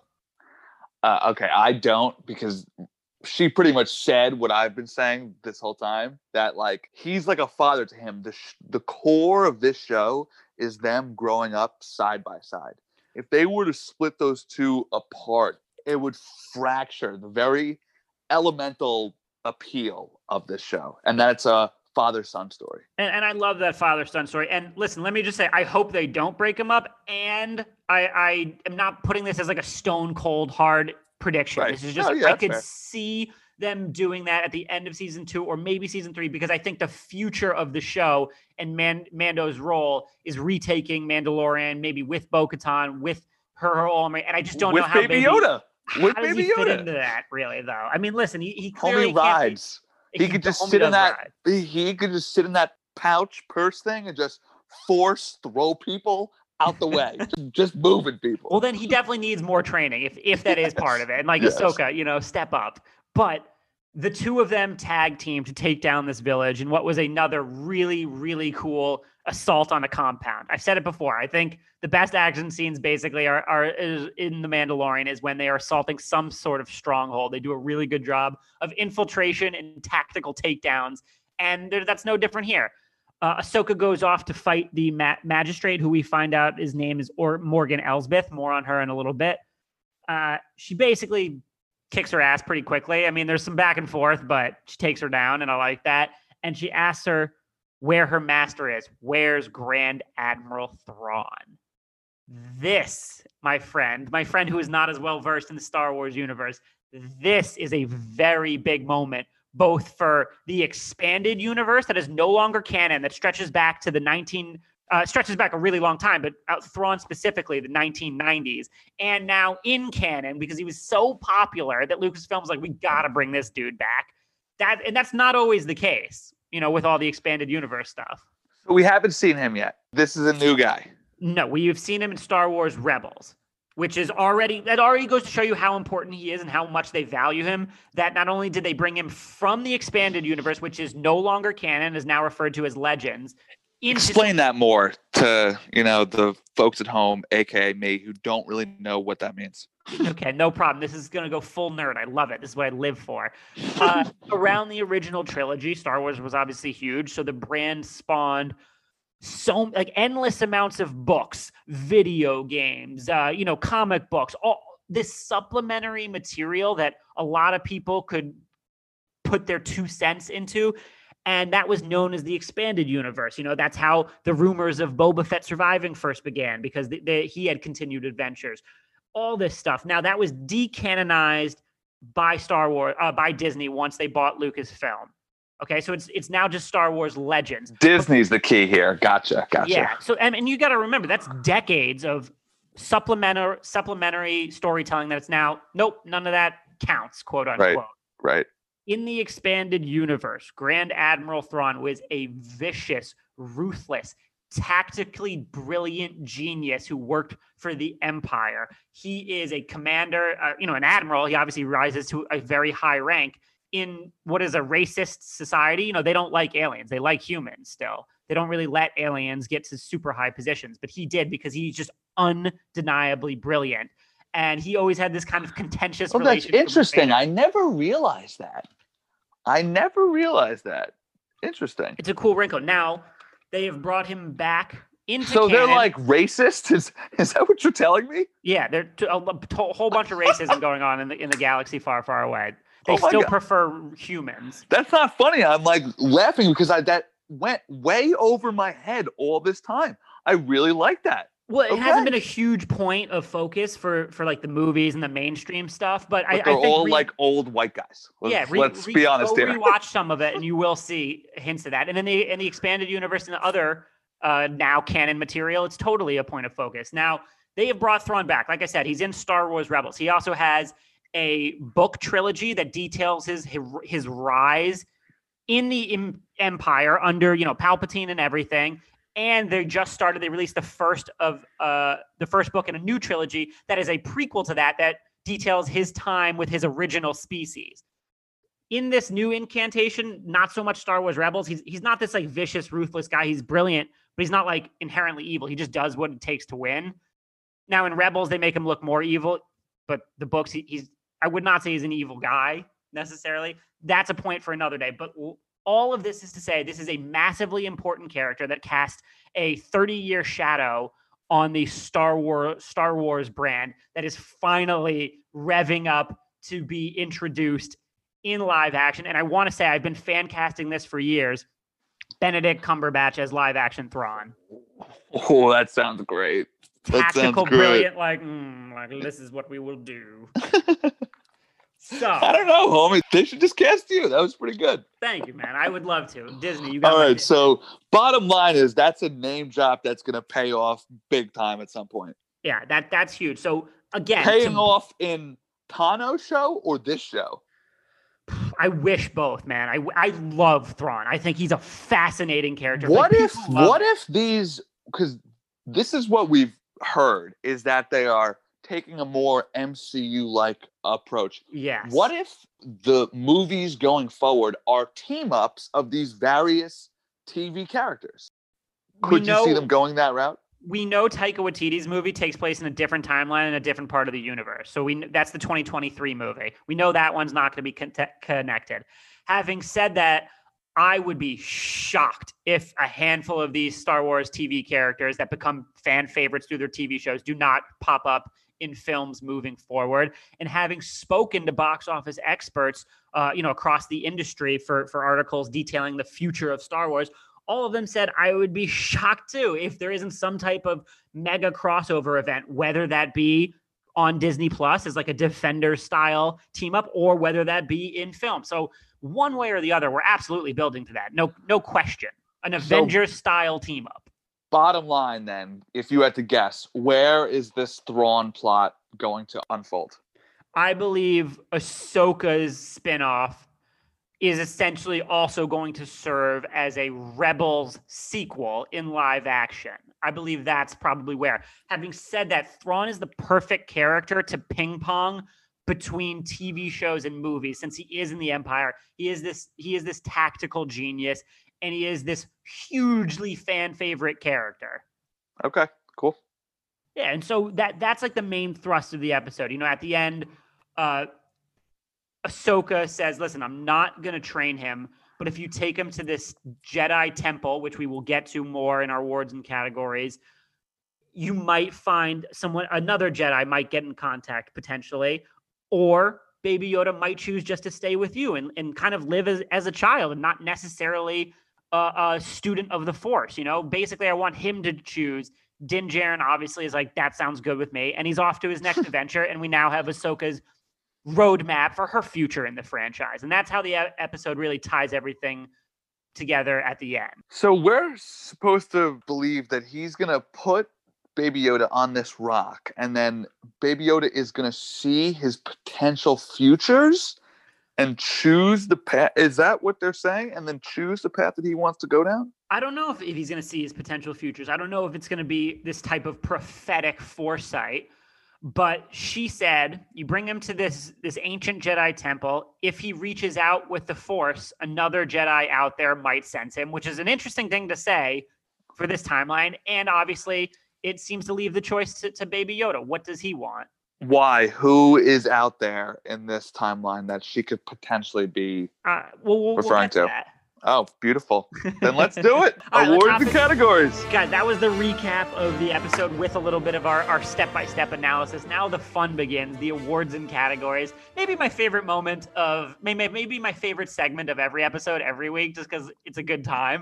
Uh, okay, I don't because she pretty much said what I've been saying this whole time, that like he's like a father to him. The sh- the core of this show is them growing up side by side. If they were to split those two apart, it would fracture the very elemental appeal of this show. And that's a father-son story. And, and I love that father-son story. And listen, let me just say, I hope they don't break them up. And I, I am not putting this as like a stone cold hard prediction. Right. This is just, Oh, yeah, I that's could fair. see them doing that at the end of season two or maybe season three, because I think the future of the show and Man- Mando's role is retaking Mandalorian, maybe with Bo-Katan, with her, her army. And I just don't With know how Baby Yoda. With how does Baby he fit Yoda. into that, really, though? I mean, listen, he, he clearly Homie can't be- rides. He, could just homie sit in does that. ride. He, he could just sit in that pouch purse thing and just force throw people out the way, just, just moving people. Well, then he definitely needs more training if if that is part of it. And like Yes. Ahsoka, you know, step up. But the two of them tag team to take down this village in what was another really, really cool assault on a compound. I've said it before. I think the best action scenes basically are, are is in The Mandalorian is when they are assaulting some sort of stronghold. They do a really good job of infiltration and tactical takedowns. And there, that's no different here. Uh, Ahsoka goes off to fight the ma- magistrate, who we find out his name is or Morgan Elsbeth. More on her in a little bit. Uh, she basically kicks her ass pretty quickly. I mean, there's some back and forth, but she takes her down, and I like that. And she asks her where her master is. Where's Grand Admiral Thrawn? This, my friend, my friend who is not as well versed in the Star Wars universe, this is a very big moment, both for the expanded universe that is no longer canon, that stretches back to the nineteen uh, stretches back a really long time, but uh, Thrawn specifically the nineteen nineties, and now in canon because he was so popular that Lucasfilm was like, we got to bring this dude back. That and that's not always the case, you know, with all the expanded universe stuff. So we haven't seen him yet. This is a new guy. No, we have seen him in Star Wars Rebels, which is already, that already goes to show you how important he is and how much they value him. That not only did they bring him from the expanded universe, which is no longer canon, is now referred to as Legends. Into Explain that more to, you know, the folks at home, aka me, who don't really know what that means. Okay, no problem. This is going to go full nerd. I love it. This is what I live for. Uh, around the original trilogy, Star Wars was obviously huge. So the brand spawned so like endless amounts of books, video games, uh, you know, comic books, all this supplementary material that a lot of people could put their two cents into. And that was known as the expanded universe. You know, that's how the rumors of Boba Fett surviving first began, because they, they, he had continued adventures. All this stuff. Now that was decanonized by Star Wars, uh, by Disney once they bought Lucasfilm. Okay, so it's it's now just Star Wars Legends. Disney's the key here. Gotcha. Gotcha. Yeah. So and, and you got to remember that's decades of supplementary supplementary storytelling that it's now nope, none of that counts, quote unquote. Right. Right. In the expanded universe, Grand Admiral Thrawn was a vicious, ruthless, tactically brilliant genius who worked for the Empire. He is a commander, uh, you know, an admiral. He obviously rises to a very high rank in what is a racist society. You know, they don't like aliens. They like humans still. They don't really let aliens get to super high positions, but he did because he's just undeniably brilliant. And he always had this kind of contentious Well, that's relationship with interesting. Vader. I never realized that. I never realized that. Interesting. It's a cool wrinkle. Now, they have brought him back into So canon. they're like racist? Is is that what you're telling me? Yeah, there's a, a whole bunch of racism going on in the in the galaxy far, far away. They Oh my still God. prefer humans. That's not funny. I'm like laughing because I that went way over my head all this time. I really like that. Well, it Okay. hasn't been a huge point of focus for for like the movies and the mainstream stuff, but, But I, they're I think all re- like old white guys. Let's, yeah, re- let's re- be honest go here. rewatch some of it, and you will see hints of that. And in the in the expanded universe and the other uh, now canon material, it's totally a point of focus. Now they have brought Thrawn back. Like I said, he's in Star Wars Rebels. He also has a book trilogy that details his his rise in the em- Empire under you know Palpatine and everything. And they just started. They released the first of uh, the first book in a new trilogy that is a prequel to that that details his time with his original species. In this new incantation, not so much Star Wars Rebels. He's he's not this like vicious, ruthless guy. He's brilliant, but he's not like inherently evil. He just does what it takes to win. Now in Rebels, they make him look more evil, but the books he, he's I would not say he's an evil guy necessarily. That's a point for another day. But all of this is to say, this is a massively important character that cast a thirty-year shadow on the Star Wars Star Wars brand that is finally revving up to be introduced in live action. And I want to say I've been fan casting this for years. Benedict Cumberbatch as live action Thrawn. Oh, that sounds great. That Tactical, sounds great. brilliant, like, mm, like this is what we will do. So I don't know, homie. They should just cast you. That was pretty good. thank you, man. I would love to. Disney, you got All my right. Disney. So, bottom line is that's a name drop that's going to pay off big time at some point. Yeah, that that's huge. So again, Paying to- off in Tano's show or this show? I wish both, man. I I love Thrawn. I think he's a fascinating character. What Like, if? people love What it. if these? Because this is what we've heard is that they are taking a more M C U-like approach. Yes. What if the movies going forward are team ups of these various T V characters? We Could you know- see them going that route? We know Taika Waititi's movie takes place in a different timeline in a different part of the universe. So we that's the twenty twenty-three movie. We know that one's not going to be con- connected. Having said that, I would be shocked if a handful of these Star Wars T V characters that become fan favorites through their T V shows do not pop up in films moving forward. And having spoken to box office experts, uh, you know, across the industry for for articles detailing the future of Star Wars, all of them said I would be shocked too if there isn't some type of mega crossover event, whether that be on Disney Plus as like a Defender style team up, or whether that be in film. So one way or the other, we're absolutely building to that. No, no question. An Avengers style team up. Bottom line, then, if you had to guess, where is this Thrawn plot going to unfold? I believe Ahsoka's spinoff is essentially also going to serve as a Rebels sequel in live action. I believe that's probably where. Having said that, Thrawn is the perfect character to ping pong between T V shows and movies, since he is in the Empire. He is this he is this tactical genius, and he is this hugely fan favorite character. Okay, cool. Yeah, and so that that's like the main thrust of the episode. You know, at the end, uh, Ahsoka says, listen, I'm not going to train him, but if you take him to this Jedi temple, which we will get to more in our awards and categories, you might find someone, another Jedi might get in contact potentially, or Baby Yoda might choose just to stay with you and, and kind of live as, as a child and not necessarily a, a student of the Force. You know, basically, I want him to choose. Din Djarin obviously is like, that sounds good with me. And he's off to his next adventure. And we now have Ahsoka's roadmap for her future in the franchise. And that's how the e- episode really ties everything together at the end. So we're supposed to believe that he's going to put Baby Yoda on this rock, and then Baby Yoda is going to see his potential futures and choose the path. Is that what they're saying? And then choose the path that he wants to go down? I don't know if, if he's going to see his potential futures. I don't know if it's going to be this type of prophetic foresight, but she said, you bring him to this, this ancient Jedi temple. If he reaches out with the Force, another Jedi out there might sense him, which is an interesting thing to say for this timeline. And obviously, it seems to leave the choice to, to Baby Yoda. What does he want? Why? Who is out there in this timeline that she could potentially be? Uh, well, we'll, Referring we'll get to to. that. Oh, beautiful. Then let's do it. All right, Awards let's and hop categories. Guys, that was the recap of the episode with a little bit of our, our step-by-step analysis. Now the fun begins, the awards and categories. Maybe my favorite moment of, maybe, maybe my favorite segment of every episode every week, just because it's a good time.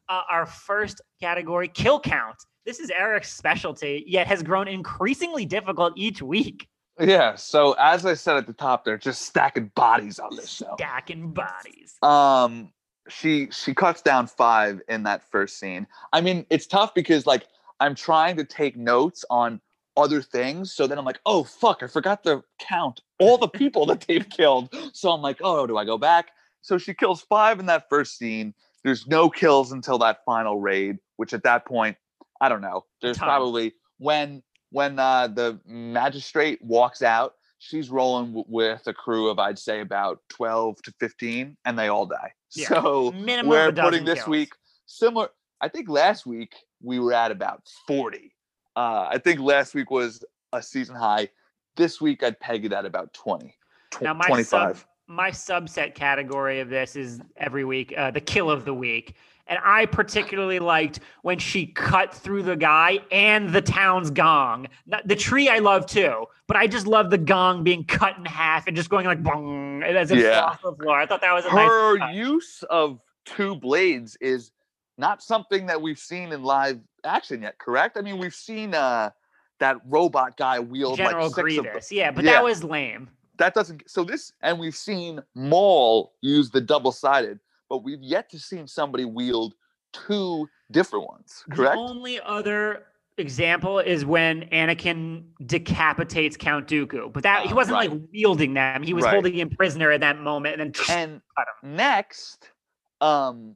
uh, our first category, kill count. This is Eric's specialty, yet has grown increasingly difficult each week. Yeah. So as I said at the top, they're just stacking bodies on this show. Stacking bodies. Um, she she cuts down five in that first scene. I mean, it's tough because like I'm trying to take notes on other things, so then I'm like, oh fuck, I forgot to count all the people that they've killed. So I'm like, oh, do I go back? So she kills five in that first scene. There's no kills until that final raid, which at that point, I don't know. There's Time. probably when when uh, the magistrate walks out, she's rolling w- with a crew of I'd say about twelve to fifteen, and they all die. Yeah. So Minimum we're of a dozen putting this kills. week similar. I think last week we were at about forty. Uh, I think last week was a season high. This week I'd peg it at about twenty, tw- Now my twenty-five. Sub, my subset category of this is every week uh, the kill of the week, and I particularly liked when she cut through the guy and the town's gong. Not, the tree I love too, but I just love the gong being cut in half and just going like bong as it Yeah. falls off the floor. I thought that was a Her nice touch. use of two blades is not something that we've seen in live action yet, correct? I mean, we've seen uh, that robot guy wield General like six of them. Grievous. Yeah, but Yeah. that was lame. That doesn't. So this, and we've seen Maul use the double-sided, but we've yet to see somebody wield two different ones, correct? The only other example is when Anakin decapitates Count Dooku, but that he Oh, wasn't right. like wielding them. He was Right. holding him prisoner at that moment, and then And cut him. next, um,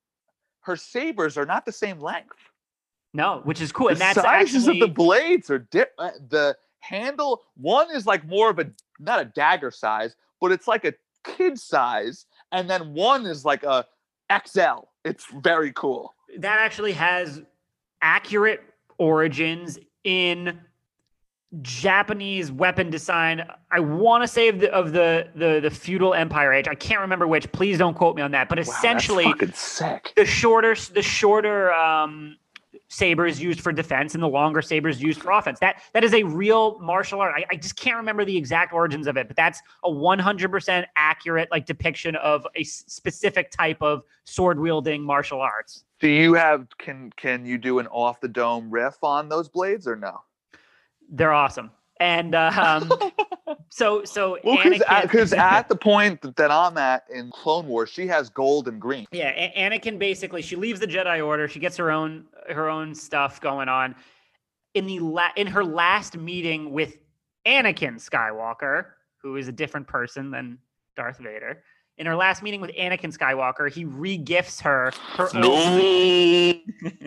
her sabers are not the same length. No, which is cool, and The that's sizes actually of the blades are different. The handle, one is like more of a, not a dagger size, but it's like a kid size, and then one is like a X L. It's very cool. that actually has accurate origins in Japanese weapon design. I want to say of the, of the the the feudal empire age. I can't remember which. Please don't quote me on that. But Wow, that's essentially, fucking sick. the shorter the shorter um, sabers used for defense and the longer sabers used for offense. That that is a real martial art. I, I just can't remember the exact origins of it, but that's a one hundred percent accurate like depiction of a s- specific type of sword wielding martial arts. Do you have can can you do an off the dome riff on those blades or no? They're awesome. And uh, um, so so Well, Anakin, because at the point that I'm at in Clone Wars, she has gold and green. yeah, A- Anakin basically she leaves the Jedi Order. She gets her own her own stuff going on. In the la- in her last meeting with Anakin Skywalker, who is a different person than Darth Vader. In her last meeting with Anakin Skywalker, he re-gifts her her own.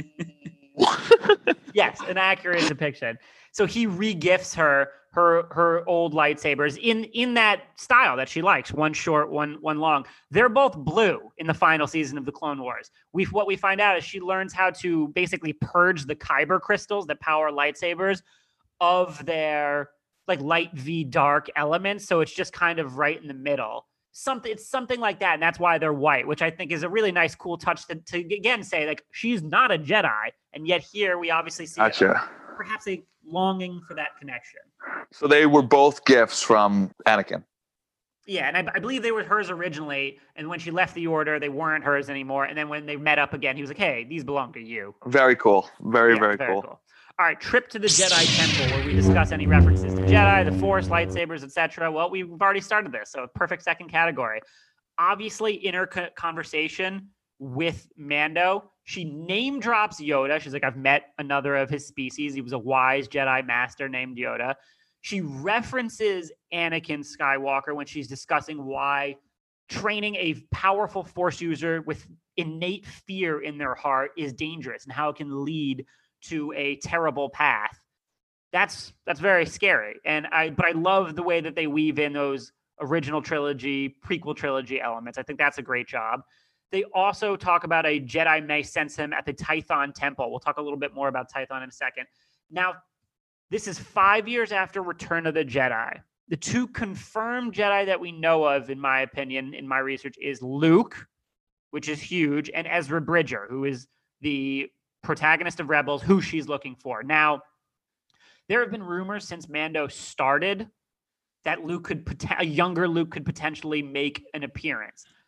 Yes, an accurate depiction. So he re-gifts her her her old lightsabers in in that style that she likes, one short, one one long. They're both blue in the final season of the Clone Wars. We what we find out is she learns how to basically purge the kyber crystals that power lightsabers of their like light v dark elements, so it's just kind of right in the middle. Something it's something like that, and that's why they're white, which I think is a really nice, cool touch to, to again say like she's not a Jedi, and yet here we obviously see Gotcha. perhaps a longing for that connection. So they were both gifts from Anakin. Yeah, and I, I believe they were hers originally, and when she left the Order, they weren't hers anymore. And then when they met up again, he was like, "Hey, these belong to you." Very cool. Very, Yeah, very, cool. All right, trip to the Jedi Temple, where we discuss any references to Jedi, the Force, lightsabers, et cetera. Well, we've already started this, so perfect second category. Obviously, in her co- conversation with Mando, she name drops Yoda. She's like, I've met another of his species. He was a wise Jedi master named Yoda. She references Anakin Skywalker when she's discussing why training a powerful Force user with innate fear in their heart is dangerous and how it can lead to a terrible path. That's that's very scary. And I but I love the way that they weave in those original trilogy, prequel trilogy elements. I think that's a great job. They also talk about a Jedi may sense him at the Tython Temple. We'll talk a little bit more about Tython in a second. Now, this is five years after Return of the Jedi. The two confirmed Jedi that we know of, in my opinion, in my research, is Luke, which is huge, and Ezra Bridger, who is the protagonist of Rebels, who she's looking for. Now, there have been rumors since Mando started that Luke could, a younger Luke could potentially make an appearance.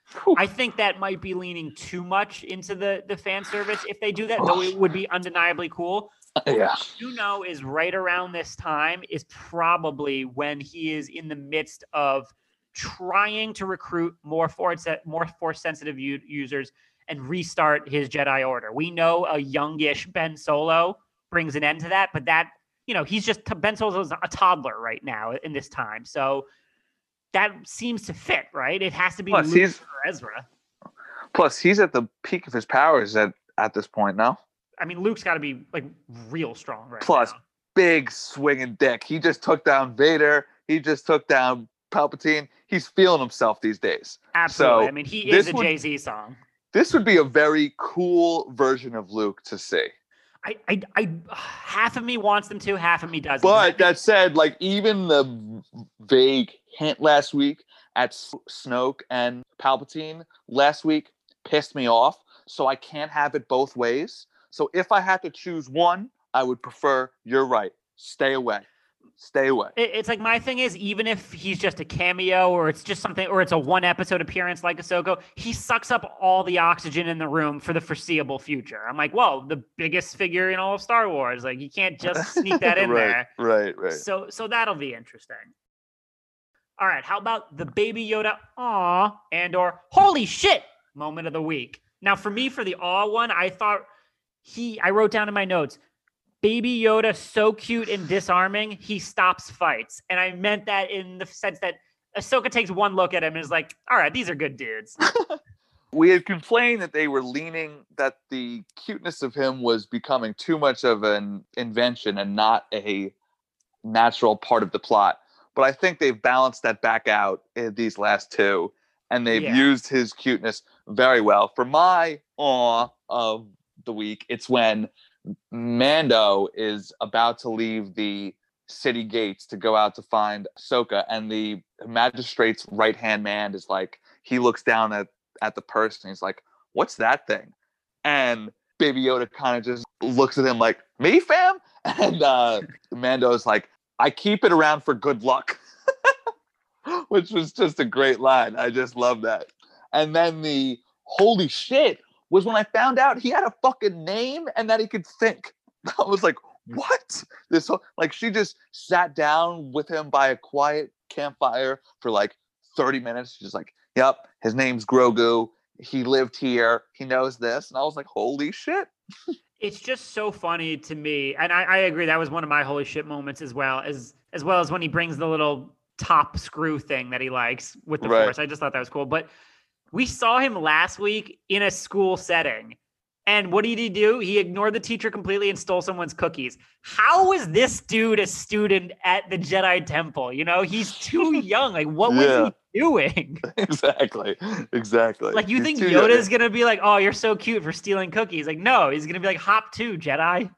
I think that might be leaning too much into the, the fan service. If they do that, though, it would be undeniably cool. Yeah. What you know is right around this time is probably when he is in the midst of trying to recruit more force more force sensitive u- users and restart his Jedi Order. We know a youngish Ben Solo brings an end to that, but that, you know, he's just Ben Solo's a toddler right now in this time. So that seems to fit, right? It has to be Plus, Luke he's, or Ezra. Plus, he's at the peak of his powers at, at this point now. I mean, Luke's got to be like real strong right Plus, now. big swinging dick. He just took down Vader. He just took down Palpatine. He's feeling himself these days. Absolutely. So I mean, he is a would, Jay-Z song. This would be a very cool version of Luke to see. I, I, I, half of me wants them to, half of me doesn't. But that said, like even the vague hint last week at Snoke and Palpatine last week pissed me off. So I can't have it both ways. So if I had to choose one, I would prefer, you're right, stay away. Stay away. It, it's like my thing is, even if he's just a cameo or it's just something, or it's a one episode appearance like Ahsoka, he sucks up all the oxygen in the room for the foreseeable future. I'm like, well, the biggest figure in all of Star Wars. Like you can't just sneak that in right, there. Right, right. So, so that'll be interesting. All right. How about the Baby Yoda aw and or holy shit moment of the week? Now for me, for the aw one, I thought he, I wrote down in my notes, Baby Yoda, so cute and disarming, he stops fights. And I meant that in the sense that Ahsoka takes one look at him and is like, all right, these are good dudes. We had complained that they were leaning, that the cuteness of him was becoming too much of an invention and not a natural part of the plot. But I think they've balanced that back out in these last two. And they've Yeah. used his cuteness very well. For my awe of the week, it's when Mando is about to leave the city gates to go out to find Ahsoka, and the magistrate's right-hand man is like, he looks down at, at the purse and he's like, what's that thing? And Baby Yoda kind of just looks at him like, me, fam? And uh, Mando's like, I keep it around for good luck. Which was just a great line. I just love that. And then the holy shit was when I found out he had a fucking name and that he could think. I was like, what? This whole, like, she just sat down with him by a quiet campfire for like thirty minutes. She's like, yep, his name's Grogu. He lived here. He knows this. And I was like, holy shit. It's just so funny to me. And I, I agree. That was one of my holy shit moments as well, as as well as when he brings the little top screw thing that he likes with the Right. Force. I just thought that was cool. But we saw him last week in a school setting. And what did he do? He ignored the teacher completely and stole someone's cookies. How was this dude a student at the Jedi Temple? You know, he's too young. Like, what was Yeah. he doing? Exactly. Exactly. Like, you He's think too young. Yoda's going to be like, oh, you're so cute for stealing cookies. Like, no, he's going to be like, hop to, Jedi.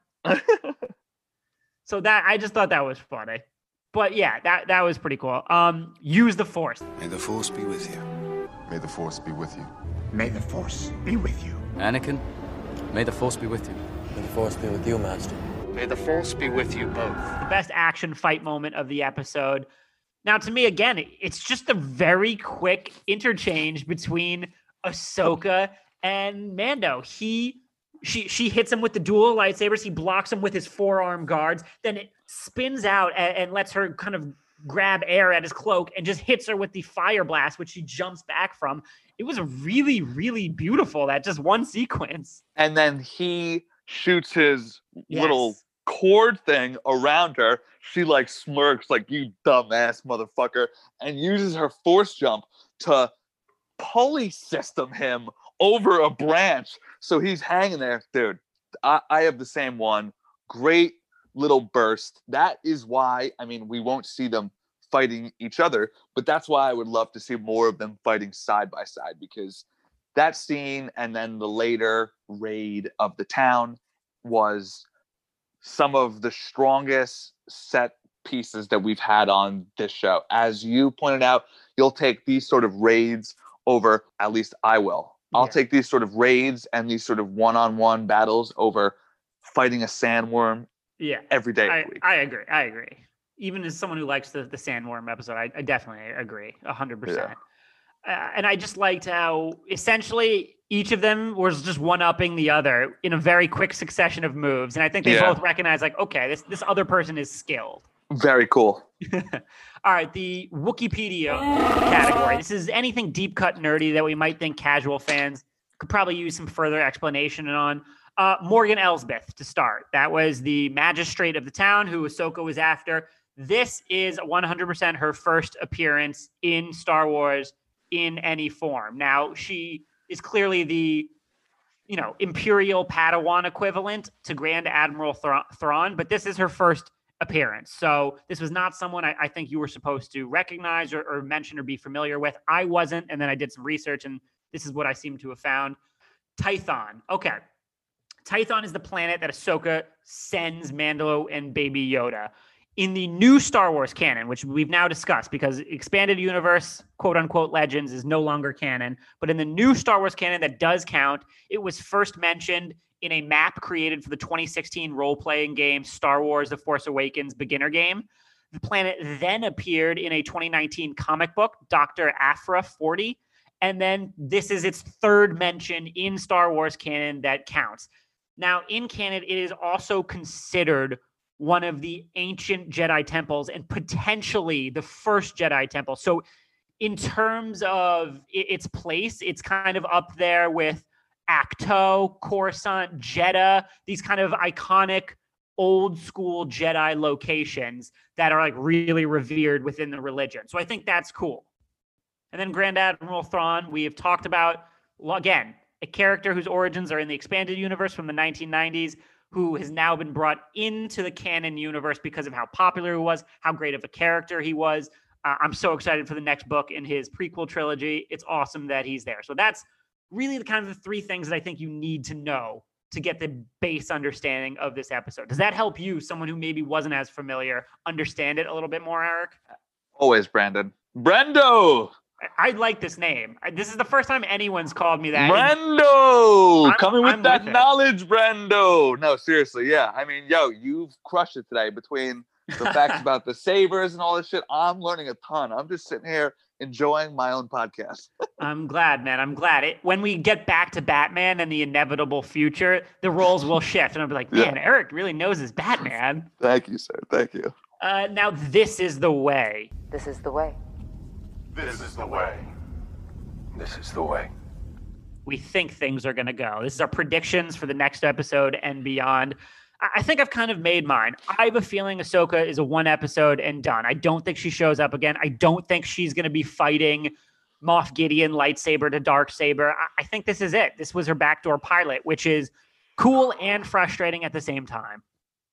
So that, I just thought that was funny. But yeah, that, that was pretty cool. Um, use the Force. May the Force be with you. May the Force be with you. May the Force be with you. Anakin, may the Force be with you. May the Force be with you, Master. May the Force be with you both. The best action fight moment of the episode. Now, to me, again, it's just a very quick interchange between Ahsoka and Mando. He, she, she hits him with the dual lightsabers. He blocks him with his forearm guards. Then it spins out and, and lets her kind of grab air at his cloak and just hits her with the fire blast, which she jumps back from. It was really, really beautiful, that just one sequence. And then he shoots his Yes. little cord thing around her. She like smirks like, you dumbass motherfucker, and uses her force jump to pulley system him over a branch. So he's hanging there. Dude, I, I have the same one. Great little burst. That is why, I mean, we won't see them fighting each other, but that's why I would love to see more of them fighting side by side, because that scene and then the later raid of the town was some of the strongest set pieces that we've had on this show. As you pointed out, you'll take these sort of raids over, at least I will. I'll Yeah. take these sort of raids and these sort of one-on-one battles over fighting a sandworm Yeah. every day of I, the week. I agree. I agree. Even as someone who likes the, the Sandworm episode, I, I definitely agree. A hundred percent. Uh, and I just liked how essentially each of them was just one-upping the other in a very quick succession of moves. And I think they Yeah. both recognize, like, okay, this, this other person is skilled. Very cool. All right, the Wikipedia category. This is anything deep cut nerdy that we might think casual fans could probably use some further explanation on. Uh, Morgan Elsbeth to start. That was the magistrate of the town who Ahsoka was after. This is one hundred percent her first appearance in Star Wars in any form. Now, she is clearly the, you know, Imperial Padawan equivalent to Grand Admiral Thra- Thrawn, but this is her first appearance. So this was not someone I, I think you were supposed to recognize or, or mention or be familiar with. I wasn't, and then I did some research, and this is what I seem to have found. Tython. Okay. Tython is the planet that Ahsoka sends Mando and Baby Yoda. In the new Star Wars canon, which we've now discussed because expanded universe, quote unquote, legends is no longer canon, but in the new Star Wars canon that does count, it was first mentioned in a map created for the twenty sixteen role-playing game Star Wars The Force Awakens beginner game. The planet then appeared in a twenty nineteen comic book, Doctor Aphra forty, and then this is its third mention in Star Wars canon that counts. Now, in canon, it is also considered one of the ancient Jedi temples and potentially the first Jedi temple. So in terms of its place, it's kind of up there with Acto, Coruscant, Jeddah, these kind of iconic old school Jedi locations that are like really revered within the religion. So I think that's cool. And then Grand Admiral Thrawn, we have talked about, well, again, a character whose origins are in the expanded universe from the nineteen nineties, who has now been brought into the canon universe because of how popular he was, how great of a character he was. Uh, I'm so excited for the next book in his prequel trilogy. It's awesome that he's there. So that's really the kind of the three things that I think you need to know to get the base understanding of this episode. Does that help you, someone who maybe wasn't as familiar, understand it a little bit more, Eric? Always, Brandon. Brendo! I, I like this name. I, this is the first time anyone's called me that. Brendo! I'm- Coming with I'm that with it. knowledge, Brendo! No, seriously, yeah. I mean, yo, you've crushed it today between the facts about the sabers and all this shit. I'm learning a ton. I'm just sitting here enjoying my own podcast. I'm glad, man. I'm glad. It, when we get back to Batman and the inevitable future, the roles will shift. And I'll be like, man, Yeah. Eric really knows his Batman. Thank you, sir. Thank you. Uh, now, this is the way. This is the way. This is the way. This is the way. We think things are going to go. This is our predictions for the next episode and beyond. I I think I've kind of made mine. I have a feeling Ahsoka is a one episode and done. I don't think she shows up again. I don't think she's going to be fighting Moff Gideon lightsaber to dark saber. I, I think this is it. This was her backdoor pilot, which is cool and frustrating at the same time.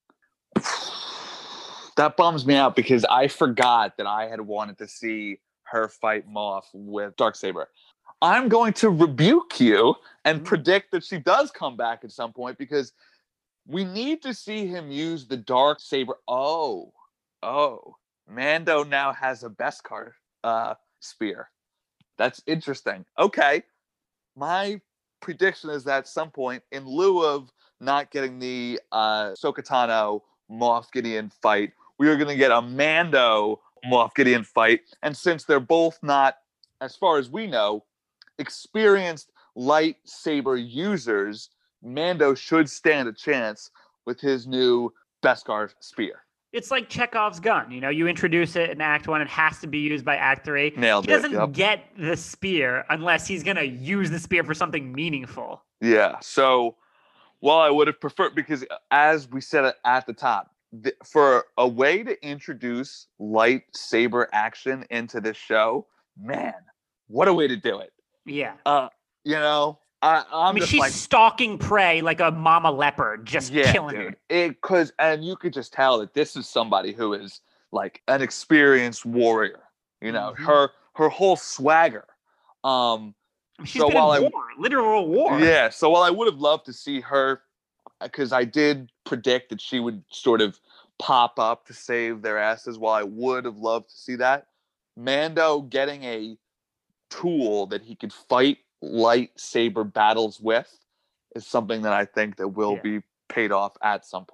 That bums me out because I forgot that I had wanted to see her fight Moff with Darksaber. I'm going to rebuke you and predict that she does come back at some point because we need to see him use the Darksaber. Oh, oh, Mando now has a Beskar uh, spear. That's interesting. Okay. My prediction is that at some point, in lieu of not getting the uh, Ahsoka Tano Moff Gideon fight, we are going to get a Mando Moff Gideon fight. And since they're both not, as far as we know, experienced lightsaber users, Mando should stand a chance with his new Beskar spear. It's like Chekhov's gun. You know, you introduce it in Act One, it has to be used by Act Three. Nailed he doesn't it. Yep. get the spear unless he's going to use the spear for something meaningful. Yeah. So while I would have preferred, because as we said at the top, the, for a way to introduce lightsaber action into this show, man, what a way to do it. Yeah. Uh, you know, I, I'm I mean, just she's like, stalking prey like a mama leopard, just yeah, killing dude. it. It cause and you could just tell that this is somebody who is like an experienced warrior. You know, Mhm. her her whole swagger. Um, I mean, she's so been while in I- war, literal war. yeah. So while I would have loved to see her, because I did predict that she would sort of pop up to save their asses. While I would have loved to see that, Mando getting a tool that he could fight lightsaber battles with is something that I think that will Yeah. be paid off at some point.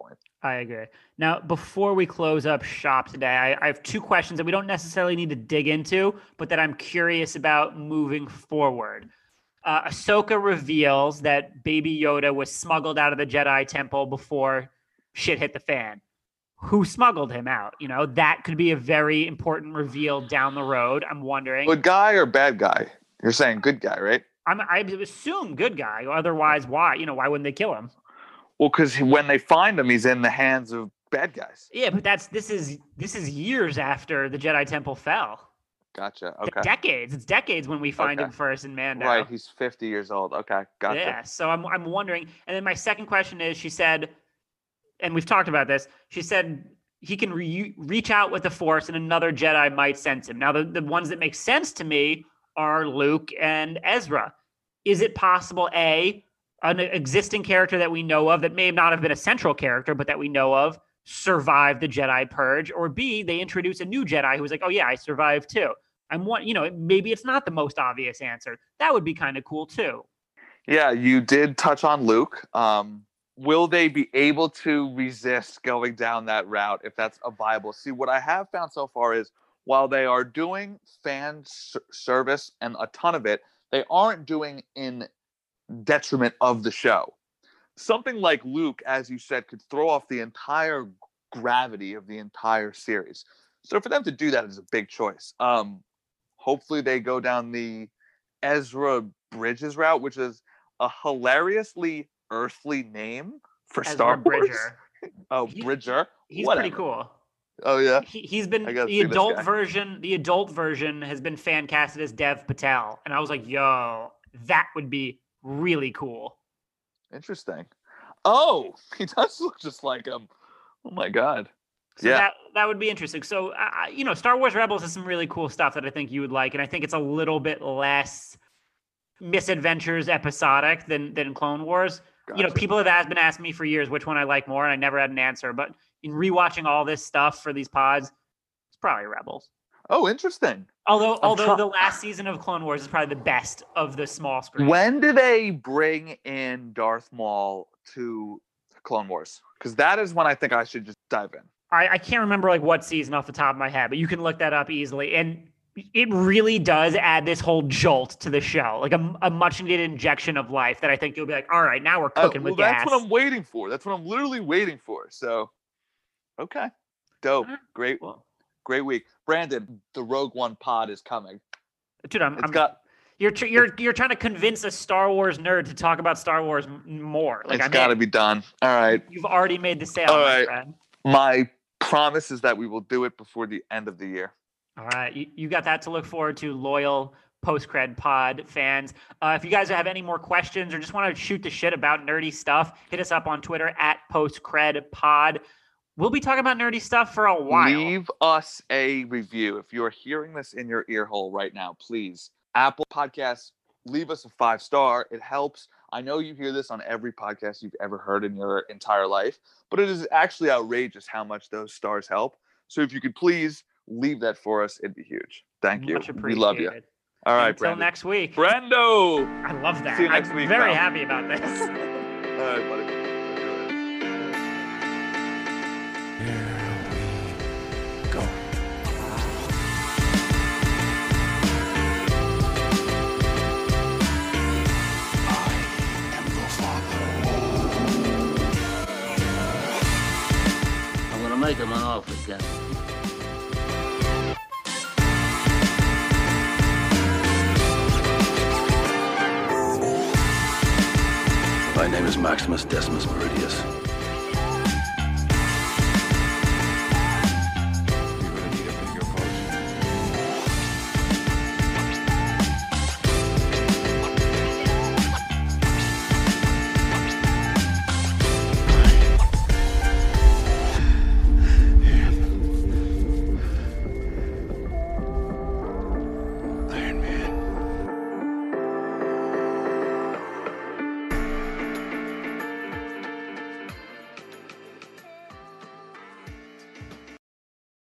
I agree. Now, before we close up shop today, I, I have two questions that we don't necessarily need to dig into, but that I'm curious about moving forward. Uh, Ahsoka reveals that Baby Yoda was smuggled out of the Jedi Temple before shit hit the fan. Who smuggled him out? You know, that could be a very important reveal down the road. I'm wondering. Good guy or bad guy? You're saying good guy, right? I'm, I assume good guy. Otherwise, why? You know, why wouldn't they kill him? Well, because when they find him, he's in the hands of bad guys. Yeah, but that's this is this is years after the Jedi Temple fell. Gotcha. Okay. Decades. It's decades when we find okay. him first in Mando. Right. He's fifty years old. Okay. Gotcha. Yeah. So I'm I'm wondering. And then my second question is, she said, and we've talked about this. She said he can re- reach out with the Force, and another Jedi might sense him. Now, the the ones that make sense to me are Luke and Ezra. Is it possible, A, an existing character that we know of that may not have been a central character, but that we know of, survived the Jedi Purge, or B, they introduce a new Jedi who's like, oh yeah, I survived too. I'm one, you know, maybe it's not the most obvious answer. That would be kind of cool too. Yeah, you did touch on Luke. Um, will they be able to resist going down that route if that's a viable? See, what I have found so far is while they are doing fan s- service and a ton of it, they aren't doing in detriment of the show. Something like Luke, as you said, could throw off the entire gravity of the entire series. So for them to do that is a big choice. Um, hopefully they go down the Ezra Bridges route, which is a hilariously earthly name for Ezra Star Wars. Bridger. Oh, He- Bridger. He's Whatever. pretty cool. Oh yeah. He, he's been I gotta the see this adult guy. version. The adult version has been fan casted as Dev Patel, and I was like, "Yo, that would be really cool." Interesting. Oh, he does look just like him. Oh my god. So yeah. that that would be interesting. So, uh, you know, Star Wars Rebels has some really cool stuff that I think you would like, and I think it's a little bit less misadventures episodic than than Clone Wars. Gotcha. You know, people have asked, been asking me for years which one I like more, and I never had an answer. But in rewatching all this stuff for these pods, it's probably Rebels. Oh, interesting. Although, I'm although try- the last season of Clone Wars is probably the best of the small screen. When do they bring in Darth Maul to Clone Wars? Because that is when I think I should just dive in. I, I can't remember like what season off the top of my head, but you can look that up easily. And it really does add this whole jolt to the show, like a, a much needed injection of life that I think you'll be like, all right, now we're cooking Uh, well, with that's gas. what I'm waiting for. That's what I'm literally waiting for. So, okay. Dope. Alright. Great. Well, Great week. Brandon, the Rogue One pod is coming. dude, I'm, It's I'm got you're tr- you're you're trying to convince a Star Wars nerd to talk about Star Wars m- more. Like it's I'm got to in. be done. All right. You've already made the sale, All my right. friend. My promise is that we will do it before the end of the year. All right, you, you got that to look forward to, loyal Post-Cred Pod fans. Uh, if you guys have any more questions or just want to shoot the shit about nerdy stuff, hit us up on Twitter at Post-Cred Pod. We'll be talking about nerdy stuff for a while. Leave us a review. If you're hearing this in your ear hole right now, please, Apple Podcasts, leave us a five star. It helps. I know you hear this on every podcast you've ever heard in your entire life, but it is actually outrageous how much those stars help. So if you could please leave that for us, it'd be huge. Thank you. Much We appreciated. love you. All right, Until Brandon. next week. Brendo. I love that. See you next I'm week, very pal. happy about this. All right, buddy. I'm gonna make him an offer, Captain. My name is Maximus Decimus Meridius.